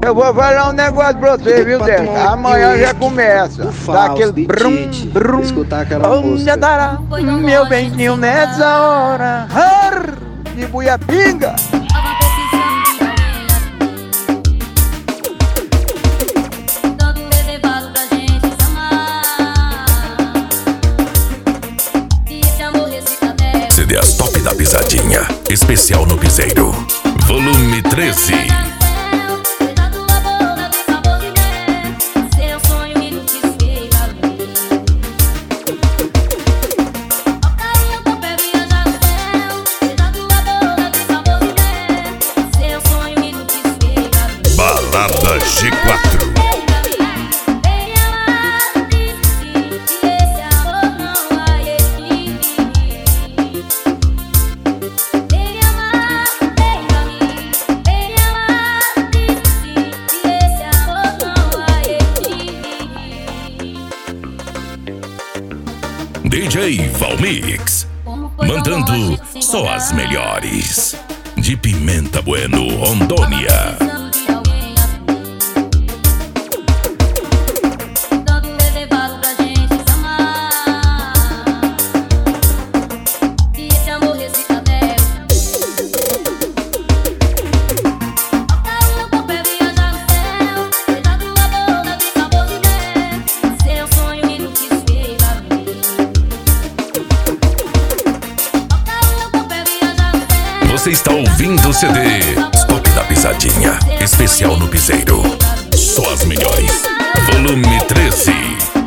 Eu vou falar um negócio pra você, viu, Deca? Amanhã já começa. Dá aquele brum, brum. Escutar aquela música. Onde dará, meu benzinho, nessa hora? De buiapinga. CDs top da pisadinha, especial no piseiro, volume 13. Balada G4. DJ Valmix, mandando só as melhores. De Pimenta Bueno, Rondônia. Você está ouvindo o CD Top da Pisadinha, especial no piseiro. Só as melhores. Volume 13.